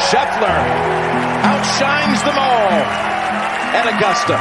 Scheffler outshines them all at Augusta.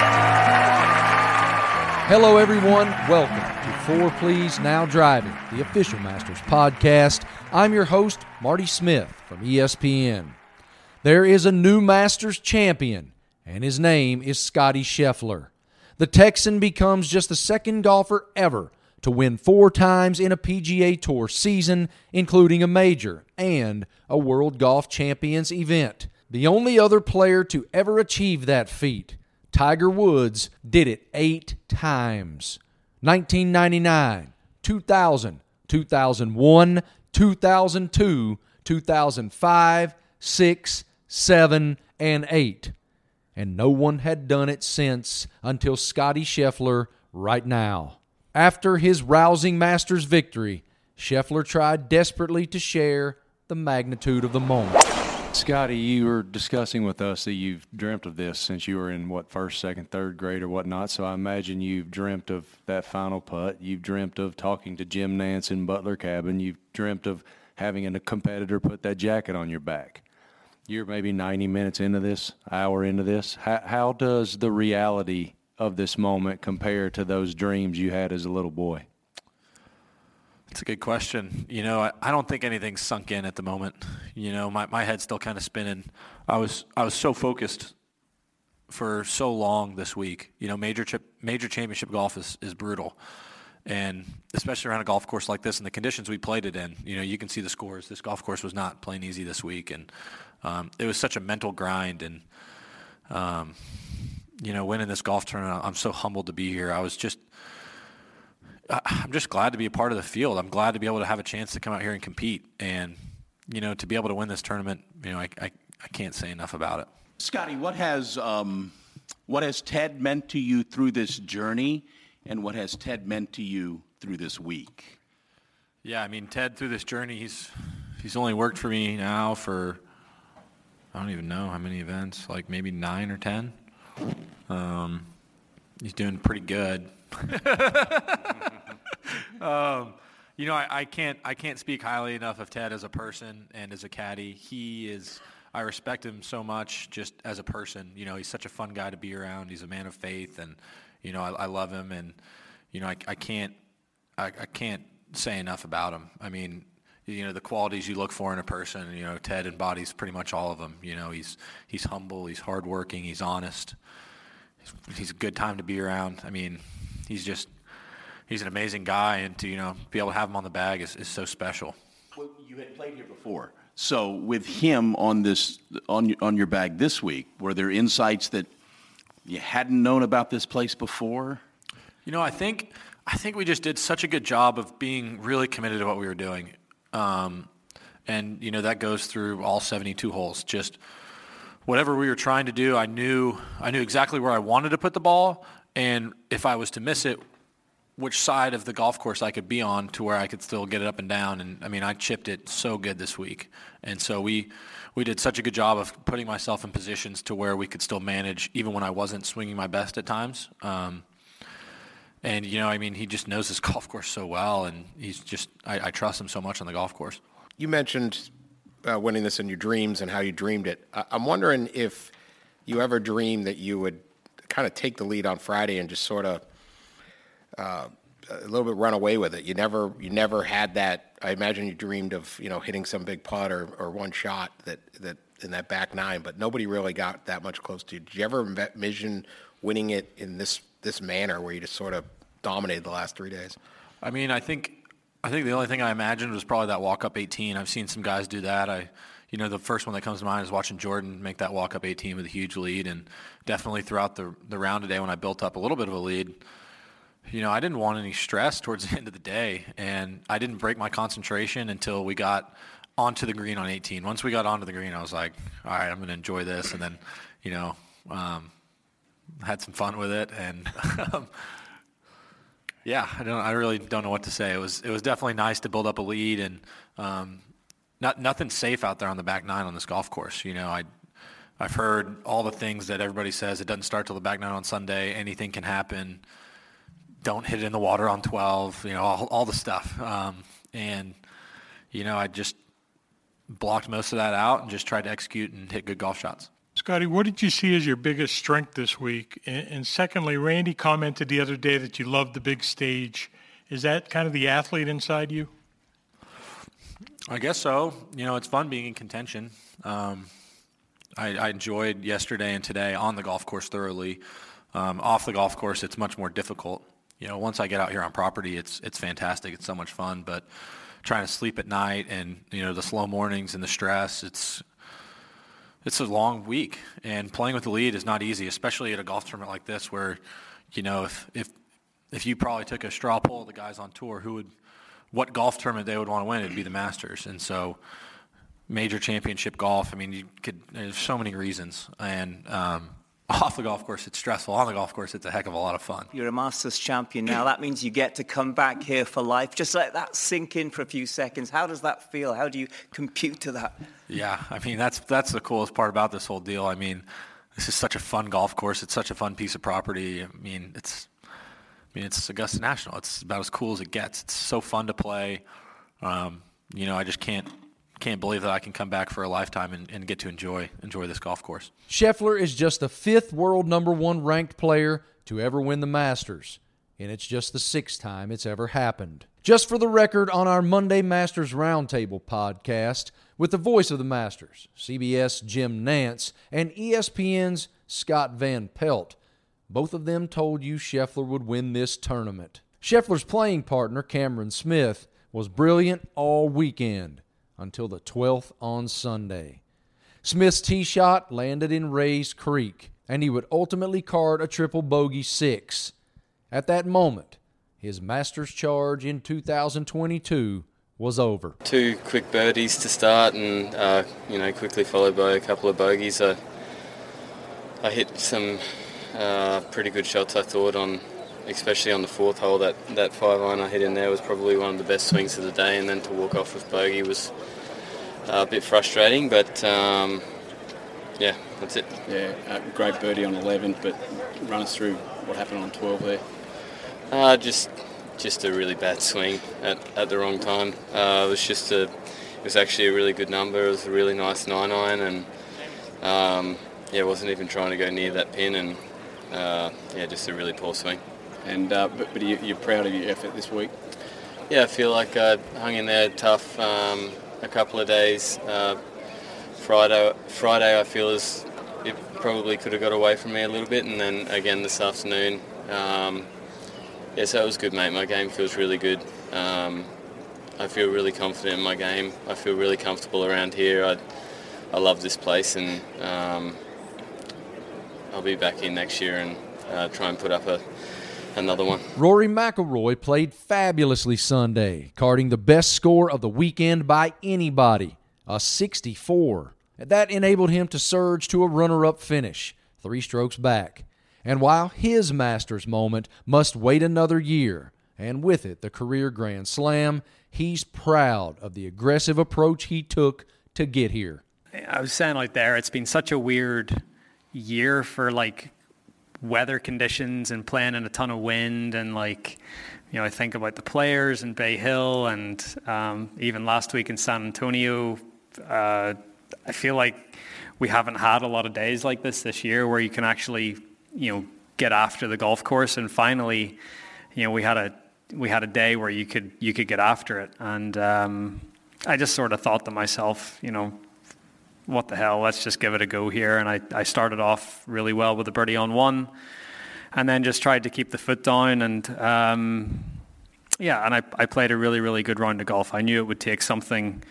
Hello, everyone. Welcome to Four Please Now Driving, the official Masters podcast. I'm your host, Marty Smith from ESPN. There is a new Masters champion, and his name is Scottie Scheffler. The Texan becomes just the second golfer ever to win 4 times in a PGA Tour season, including a major and a World Golf Champions event. The only other player to ever achieve that feat, Tiger Woods, did it 8 times. 1999, 2000, 2001, 2002, 2005, 6, 7, and 8. And no one had done it since until Scottie Scheffler right now. After his rousing Masters victory, Scheffler tried desperately to share the magnitude of the moment. Scottie, you were discussing with us that you've dreamt of this since you were in, first, second, third grade or whatnot, so I imagine you've dreamt of that final putt. You've dreamt of talking to Jim Nantz in Butler Cabin. You've dreamt of having a competitor put that jacket on your back. You're maybe 90 minutes into this, hour into this. How does the reality of this moment compare to those dreams you had as a little boy? That's a good question. You know, I don't think anything's sunk in at the moment. You know, my head's still kind of spinning. I was so focused for so long this week. You know, major championship golf is brutal. And especially around a golf course like this and the conditions we played it in, you know, you can see the scores. This golf course was not playing easy this week. And it was such a mental grind. And, you know, winning this golf tournament, I'm so humbled to be here. I'm just glad to be a part of the field. I'm glad to be able to have a chance to come out here and compete. And, you know, to be able to win this tournament, you know, I can't say enough about it. Scottie, what has Ted meant to you through this journey, and what has Ted meant to you through this week? Yeah, I mean, Ted, through this journey, he's only worked for me now for, I don't even know how many events, like maybe 9 or 10. He's doing pretty good. You know, I can't speak highly enough of Ted as a person and as a caddy. I respect him so much just as a person. You know, he's such a fun guy to be around. He's a man of faith, and you know, I love him, and you know, I can't say enough about him. I mean, you know, the qualities you look for in a person, you know, Ted embodies pretty much all of them. You know, he's humble, he's hardworking, he's honest. He's a good time to be around. I mean, he's an amazing guy, and to, you know, be able to have him on the bag is so special. Well, you had played here before, so with him on your bag this week, were there insights that you hadn't known about this place before? You know, I think we just did such a good job of being really committed to what we were doing, and you know, that goes through all 72 holes. Just whatever we were trying to do, I knew exactly where I wanted to put the ball, and if I was to miss it, which side of the golf course I could be on to where I could still get it up and down. And I mean, I chipped it so good this week, and so we did such a good job of putting myself in positions to where we could still manage even when I wasn't swinging my best at times. And you know, I mean, he just knows this golf course so well, and I trust him so much on the golf course. You mentioned winning this in your dreams and how you dreamed it. I'm wondering if you ever dreamed that you would kind of take the lead on Friday and just sort of a little bit run away with it. You never had that. I imagine you dreamed of, you know, hitting some big putt or one shot that in that back nine, but nobody really got that much close to you. Did you ever envision winning it in this manner where you just sort of dominated the last 3 days? I mean, I think the only thing I imagined was probably that walk-up 18. I've seen some guys do that. You know, the first one that comes to mind is watching Jordan make that walk-up 18 with a huge lead, and definitely throughout the round today when I built up a little bit of a lead, you know, I didn't want any stress towards the end of the day, and I didn't break my concentration until we got onto the green on 18. Once we got onto the green, I was like, all right, I'm going to enjoy this, and then, you know, had some fun with it, and yeah, I really don't know what to say. It was definitely nice to build up a lead, and nothing's safe out there on the back nine on this golf course. You know, I've heard all the things that everybody says. It doesn't start till the back nine on Sunday. Anything can happen. Don't hit it in the water on 12. You know, all the stuff. And you know, blocked most of that out and just tried to execute and hit good golf shots. Scotty, what did you see as your biggest strength this week? And secondly, Randy commented the other day that you loved the big stage. Is that kind of the athlete inside you? I guess so. It's fun being in contention. I enjoyed yesterday and today on the golf course thoroughly. Off the golf course, it's much more difficult. Once I get out here on property, it's fantastic. It's so much fun. But trying to sleep at night and the slow mornings and the stress, it's a long week. And playing with the lead is not easy, especially at a golf tournament like this, where if you probably took a straw poll of the guys on tour, what golf tournament they would want to win, it'd be the Masters. And so major championship golf, there's so many reasons. And off the golf course, it's stressful. On the golf course, it's a heck of a lot of fun. You're a Masters champion now. That means you get to come back here for life. Just let that sink in for a few seconds. How does that feel? How do you compute to that? Yeah, that's the coolest part about this whole deal. This is such a fun golf course. It's such a fun piece of property. It's Augusta National. It's about as cool as it gets. It's so fun to play. I just can't believe that I can come back for a lifetime and get to enjoy this golf course. Scheffler is just the 5th world number 1 ranked player to ever win the Masters, and it's just the 6th time it's ever happened. Just for the record, on our Monday Masters Roundtable podcast with the voice of the Masters, CBS Jim Nantz, and ESPN's Scott Van Pelt, both of them told you Scheffler would win this tournament. Scheffler's playing partner, Cameron Smith, was brilliant all weekend until the 12th on Sunday. Smith's tee shot landed in Rays Creek, and he would ultimately card a triple bogey 6. At that moment, his Masters charge in 2022 was over. 2 quick birdies to start and, quickly followed by a couple of bogeys. I hit some pretty good shots, I thought, especially on the 4th hole. That 5-iron I hit in there was probably one of the best swings of the day, and then to walk off with bogey was a bit frustrating, but that's it. Yeah, great birdie on 11, but run us through what happened on 12 there. Just a really bad swing at the wrong time. It was actually a really good number. It was a really nice 9-iron, and wasn't even trying to go near that pin, and just a really poor swing. And but you're proud of your effort this week? Yeah, I feel like I hung in there tough a couple of days. Friday I feel as it probably could have got away from me a little bit, and then again this afternoon. So it was good, mate. My game feels really good. I feel really confident in my game. I feel really comfortable around here. I love this place, and I'll be back in next year and try and put up another one. Rory McIlroy played fabulously Sunday, carding the best score of the weekend by anybody, a 64. That enabled him to surge to a runner-up finish, 3 strokes back. And while his Masters moment must wait another year, and with it the career Grand Slam, he's proud of the aggressive approach he took to get here. I was saying it's been such a weird year for weather conditions and playing in a ton of wind, and I think about the players in Bay Hill and even last week in San Antonio. I feel like we haven't had a lot of days like this year where you can actually get after the golf course, and finally we had a day where you could get after it, and I just sort of thought to myself, what the hell, let's just give it a go here. And I started off really well with a birdie on 1, and then just tried to keep the foot down, and I played a really, really good round of golf. I knew it would take something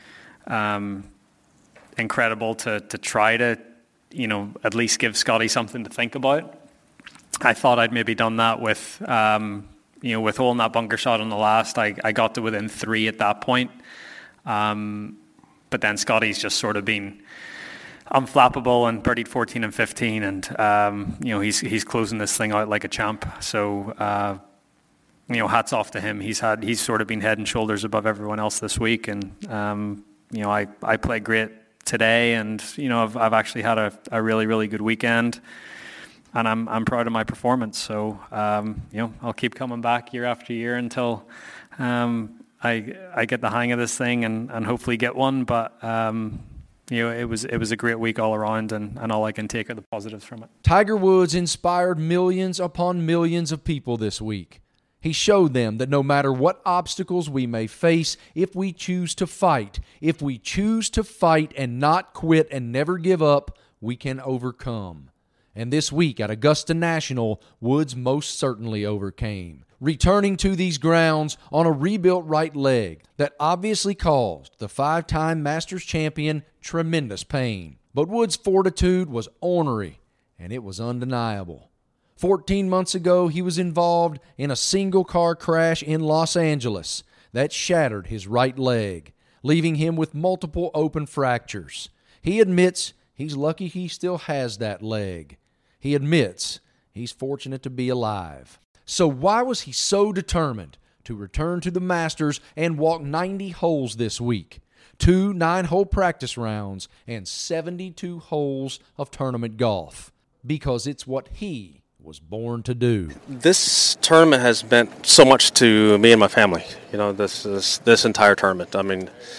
incredible to try to at least give Scotty something to think about. I thought I'd maybe done that with with holding that bunker shot on the last. I got to within 3 at that point, but then Scotty's just sort of been unflappable and birdied 14 and 15, and he's closing this thing out like a champ. So hats off to him. He's sort of been head and shoulders above everyone else this week, and I played great today, and I've actually had a really, really good weekend, and I'm proud of my performance. So I'll keep coming back year after year until I get the hang of this thing and hopefully get one. But it was a great week all around, and all I can take are the positives from it. Tiger Woods inspired millions upon millions of people this week. He showed them that no matter what obstacles we may face, if we choose to fight and not quit and never give up, we can overcome. And this week at Augusta National, Woods most certainly overcame, returning to these grounds on a rebuilt right leg that obviously caused the 5-time Masters champion tremendous pain. But Woods' fortitude was ornery, and it was undeniable. 14 months ago, he was involved in a single-car crash in Los Angeles that shattered his right leg, leaving him with multiple open fractures. He admits he's lucky he still has that leg. He admits he's fortunate to be alive. So why was he so determined to return to the Masters and walk 90 holes this week? 2 9-hole practice rounds and 72 holes of tournament golf. Because it's what he was born to do. This tournament has meant so much to me and my family. This entire tournament. I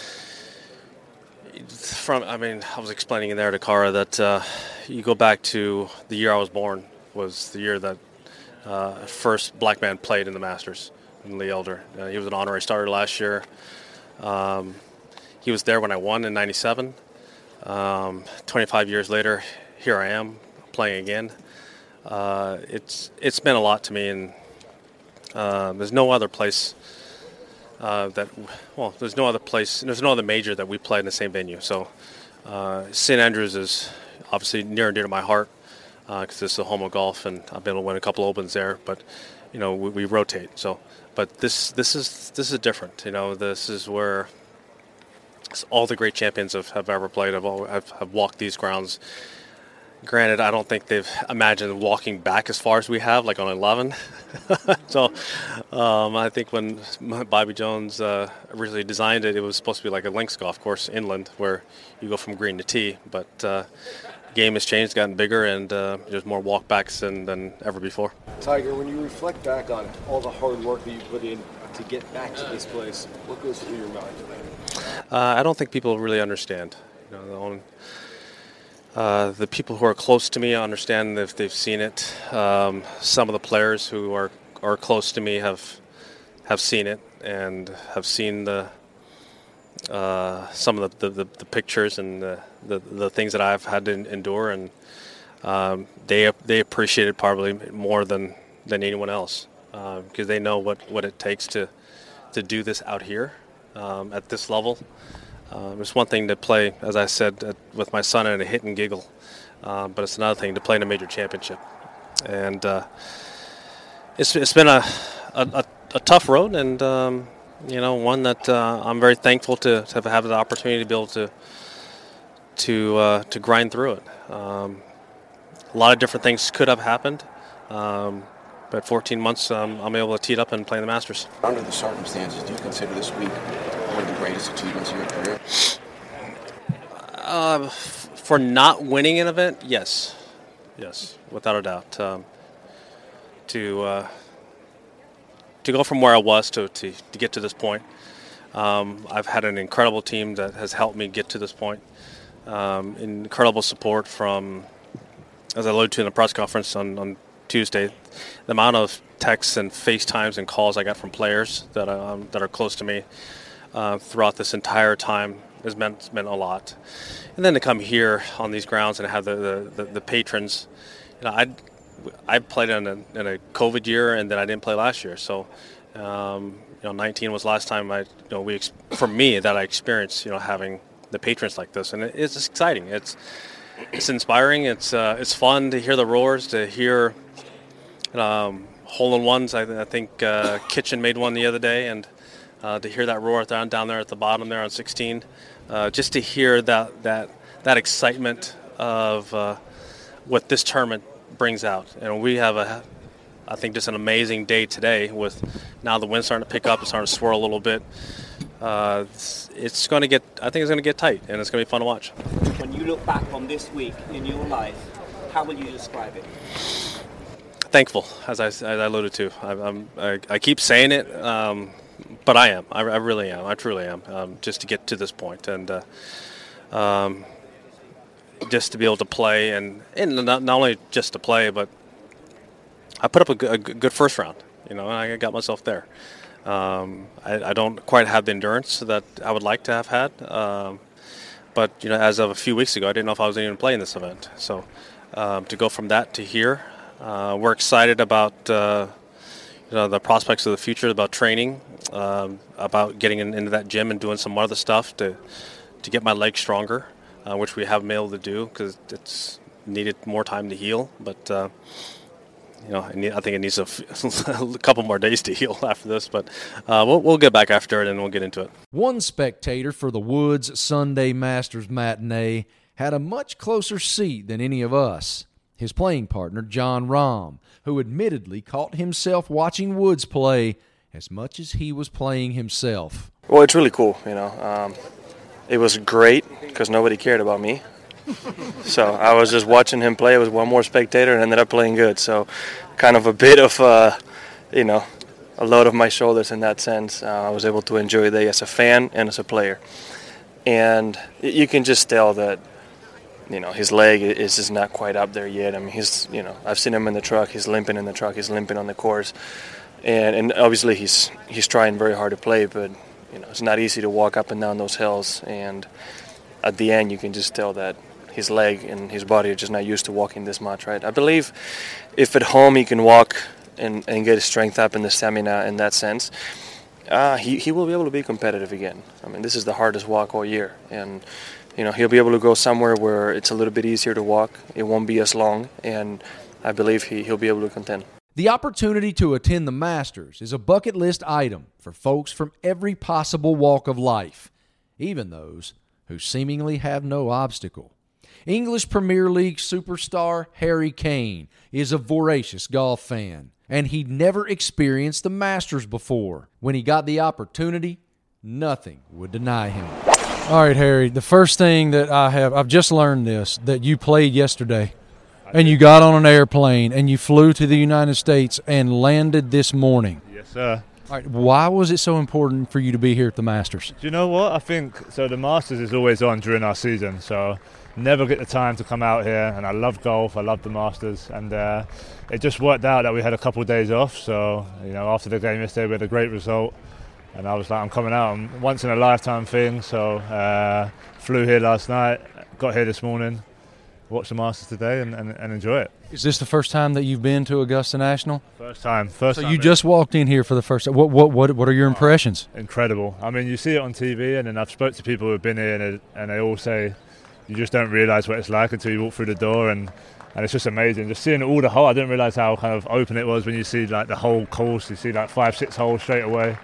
was explaining in there to Cara that you go back to the year I was born was the year that first black man played in the Masters, in Lee Elder. He was an honorary starter last year. He was there when I won in '97. 25 years later, here I am playing again. It's meant a lot to me, and there's no other place there's no other major that we play in the same venue. So St. Andrews is obviously near and dear to my heart because it's the home of golf, and I've been able to win a couple opens there. But we rotate. So, but this is different. This is where all the great champions have ever played. Have walked these grounds. Granted, I don't think they've imagined walking back as far as we have, like on 11. So I think when Bobby Jones originally designed it, it was supposed to be like a links golf course inland where you go from green to tee. But the game has changed, gotten bigger, and there's more walkbacks than ever before. Tiger, when you reflect back on all the hard work that you put in to get back to this place, what goes through your mind? I don't think people really understand. The people who are close to me understand if they've seen it. Some of the players who are close to me have seen it and have seen some of the pictures and the things that I've had to endure, and they appreciate it probably more than anyone else because they know what it takes to do this out here at this level. It's one thing to play, as I said, with my son in a hit and giggle, but it's another thing to play in a major championship. And it's been a tough road, and one that I'm very thankful to have had the opportunity to be able to grind through it. A lot of different things could have happened, but 14 months I'm able to tee it up and play in the Masters. Under the circumstances, do you consider this week one of the greatest achievements of your career? For not winning an event, yes, without a doubt. To go from where I was to get to this point, I've had an incredible team that has helped me get to this point. Incredible support from, as I alluded to in the press conference on Tuesday, the amount of texts and FaceTimes and calls I got from players that are close to me throughout this entire time has meant a lot. And then to come here on these grounds and have the patrons, I played in a COVID year, and then I didn't play last year. So, 19 was last time for me that I experienced having the patrons like this, and it's exciting. It's inspiring. It's fun to hear the roars, to hear hole-in-ones. I think Kitchen made one the other day, and to hear that roar down there at the bottom there on 16, just to hear that excitement of what this tournament brings out. And we have I think just an amazing day today with now the wind starting to pick up, it's starting to swirl a little bit. I think it's going to get tight, and it's going to be fun to watch. When you look back on this week in your life, how will you describe it? Thankful, as I alluded to. I keep saying it. but I am. I really am. I truly am. Just to get to this point, and just to be able to play, and not only just to play, but I put up a good first round. And I got myself there. I don't quite have the endurance that I would like to have had, but as of a few weeks ago, I didn't know if I was even playing this event. So to go from that to here, we're excited about the prospects of the future, about training, about getting into that gym and doing some other stuff to get my legs stronger, which we haven't been able to do because it's needed more time to heal. But I think it needs a couple more days to heal after this. But we'll get back after it and we'll get into it. One spectator for the Woods Sunday Masters matinee had a much closer seat than any of us. His playing partner, Jon Rahm, who admittedly caught himself watching Woods play as much as he was playing himself. Well, it's really cool, It was great because nobody cared about me. So I was just watching him play. I was one more spectator and ended up playing good. So kind of a bit of, a load off my shoulders in that sense. I was able to enjoy the day as a fan and as a player. And you can just tell that, his leg is just not quite up there yet. I mean, I've seen him in the truck. He's limping in the truck. He's limping on the course. And obviously he's trying very hard to play, but, it's not easy to walk up and down those hills. And at the end, you can just tell that his leg and his body are just not used to walking this much, right? I believe if at home he can walk and get his strength up and the stamina in that sense, he will be able to be competitive again. I mean, this is the hardest walk all year. And, he'll be able to go somewhere where it's a little bit easier to walk. It won't be as long, and I believe he'll be able to contend. The opportunity to attend the Masters is a bucket list item for folks from every possible walk of life, even those who seemingly have no obstacle. English Premier League superstar Harry Kane is a voracious golf fan, and he'd never experienced the Masters before. When he got the opportunity, nothing would deny him. All right, Harry, the first thing that I've just learned this, that you played yesterday, and you got on an airplane, and you flew to the United States and landed this morning. Yes, sir. All right, why was it so important for you to be here at the Masters? Do you know what? I think, so the Masters is always on during our season, so never get the time to come out here, and I love golf, I love the Masters, and it just worked out that we had a couple of days off, so, after the game yesterday we had a great result, and I was like, I'm coming out, once in a lifetime thing, so flew here last night, got here this morning, watch the Masters today and enjoy it. Is this the first time that you've been to Augusta National? First time. So you just walked in here for the first time. What are your impressions? Incredible. I mean, you see it on TV, and then I've spoke to people who have been here, and they all say you just don't realise what it's like until you walk through the door, and it's just amazing. Just seeing all the hole, I didn't realise how kind of open it was when you see like the whole course. You see like 5-6 holes straight away.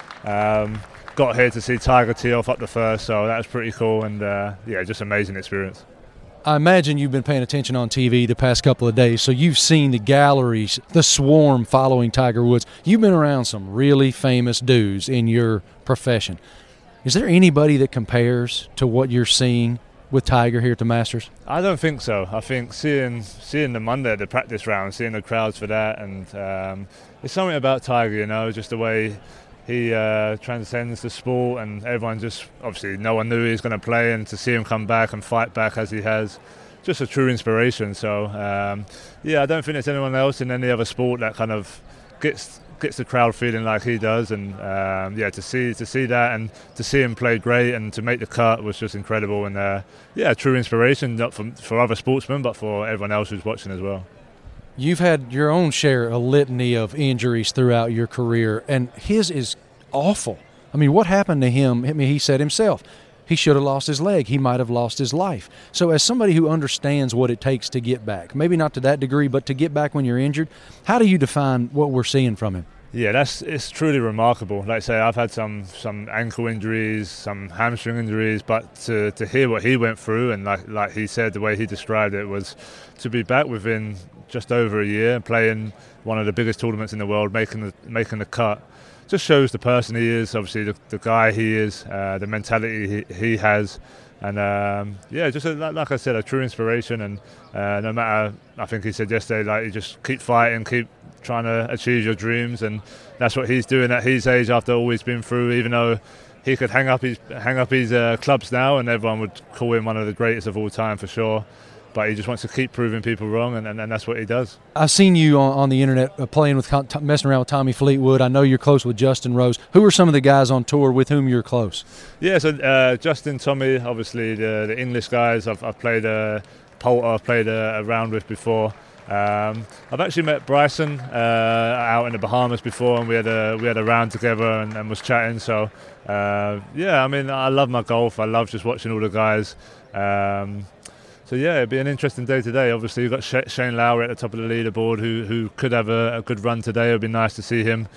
Got here to see Tiger tee off up the first, so that was pretty cool, and just amazing experience. I imagine you've been paying attention on TV the past couple of days, so you've seen the galleries, the swarm following Tiger Woods. You've been around some really famous dudes in your profession. Is there anybody that compares to what you're seeing with Tiger here at the Masters? I don't think so. I think seeing the Monday, the practice round, seeing the crowds for that, and there's something about Tiger, just the way he transcends the sport, and everyone just, obviously no one knew he was going to play, and to see him come back and fight back as he has, just a true inspiration. So I don't think there's anyone else in any other sport that kind of gets the crowd feeling like he does, and to see that and to see him play great and to make the cut was just incredible, and true inspiration, not for other sportsmen but for everyone else who's watching as well. You've had your own share, a litany of injuries throughout your career, and his is awful. I mean, what happened to him? I mean, he said himself, he should have lost his leg. He might have lost his life. So as somebody who understands what it takes to get back, maybe not to that degree, but to get back when you're injured, how do you define what we're seeing from him? Yeah, it's truly remarkable. Like I say, I've had some ankle injuries, some hamstring injuries, but to hear what he went through, and like he said, the way he described it was to be back within just over a year, playing one of the biggest tournaments in the world, making the cut, just shows the person he is, obviously the guy he is, the mentality he has, And just like I said, a true inspiration. And no matter, I think he said yesterday, like, you just keep fighting, keep trying to achieve your dreams, and that's what he's doing at his age after all he's been through. Even though he could hang up his clubs now, and everyone would call him one of the greatest of all time for sure. But he just wants to keep proving people wrong, and that's what he does. I've seen you on the internet messing around with Tommy Fleetwood. I know you're close with Justin Rose. Who are some of the guys on tour with whom you're close? Yeah, so Justin, Tommy, obviously the English guys. I've played Poulter, I've played a round with before. I've actually met Bryson out in the Bahamas before, and we had a round together and was chatting. So I mean, I love my golf. I love just watching all the guys. So yeah, it'd be an interesting day today. Obviously, you've got Shane Lowry at the top of the leaderboard, who could have a good run today. It'd be nice to see him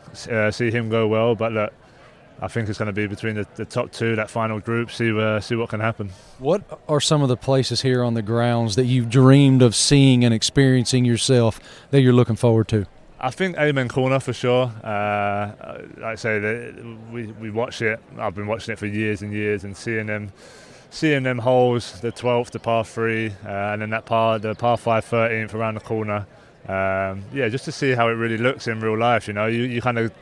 go well. But look, I think it's going to be between the top two, that final group. See what can happen. What are some of the places here on the grounds that you've dreamed of seeing and experiencing yourself that you're looking forward to? I think Amen Corner for sure. Like I say, we watch it. I've been watching it for years and years, and seeing them holes, the 12th, the par 3, and then the par 5 13th around the corner. Just to see how it really looks in real life. You know, you kind of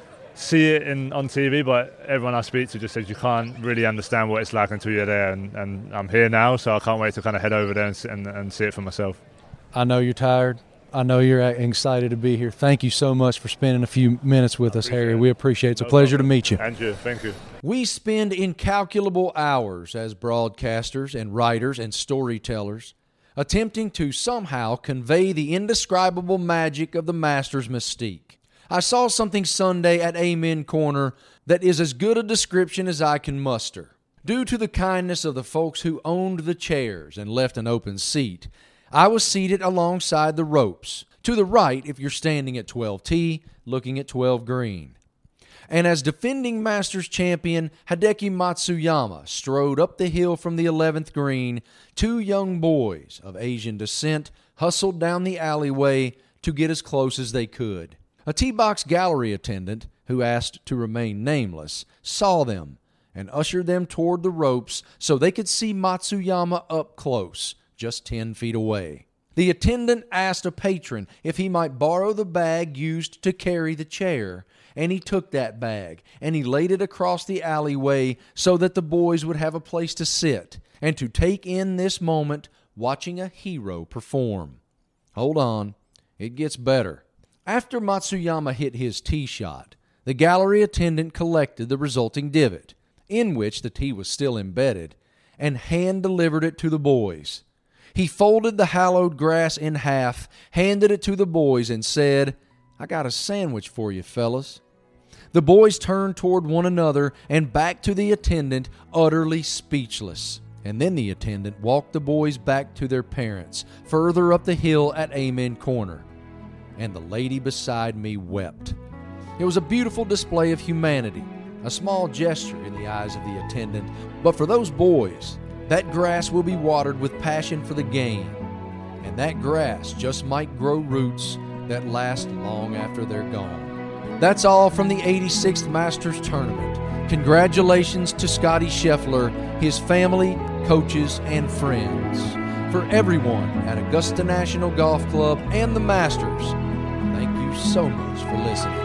see it on TV, but everyone I speak to just says you can't really understand what it's like until you're there. And I'm here now, so I can't wait to kind of head over there and see it for myself. I know you're tired. I know you're excited to be here. Thank you so much for spending a few minutes with us, Harry. We appreciate it. It's a pleasure to meet you. Andrew, thank you. We spend incalculable hours as broadcasters and writers and storytellers attempting to somehow convey the indescribable magic of the Masters mystique. I saw something Sunday at Amen Corner that is as good a description as I can muster. Due to the kindness of the folks who owned the chairs and left an open seat, I was seated alongside the ropes, to the right if you're standing at 12T, looking at 12 green. And as defending Masters champion Hideki Matsuyama strode up the hill from the 11th green, two young boys of Asian descent hustled down the alleyway to get as close as they could. A tee-box gallery attendant, who asked to remain nameless, saw them and ushered them toward the ropes so they could see Matsuyama up close, just 10 feet away. The attendant asked a patron if he might borrow the bag used to carry the chair, and he took that bag, and he laid it across the alleyway so that the boys would have a place to sit and to take in this moment watching a hero perform. Hold on, it gets better. After Matsuyama hit his tee shot, the gallery attendant collected the resulting divot, in which the tee was still embedded, and hand-delivered it to the boys. He folded the hallowed grass in half, handed it to the boys, and said, "I got a sandwich for you, fellas." The boys turned toward one another and back to the attendant, utterly speechless. And then the attendant walked the boys back to their parents, further up the hill at Amen Corner. And the lady beside me wept. It was a beautiful display of humanity, a small gesture in the eyes of the attendant, but for those boys, that grass will be watered with passion for the game, and that grass just might grow roots that last long after they're gone. That's all from the 86th Masters Tournament. Congratulations to Scotty Scheffler, his family, coaches, and friends. For everyone at Augusta National Golf Club and the Masters, thank you so much for listening.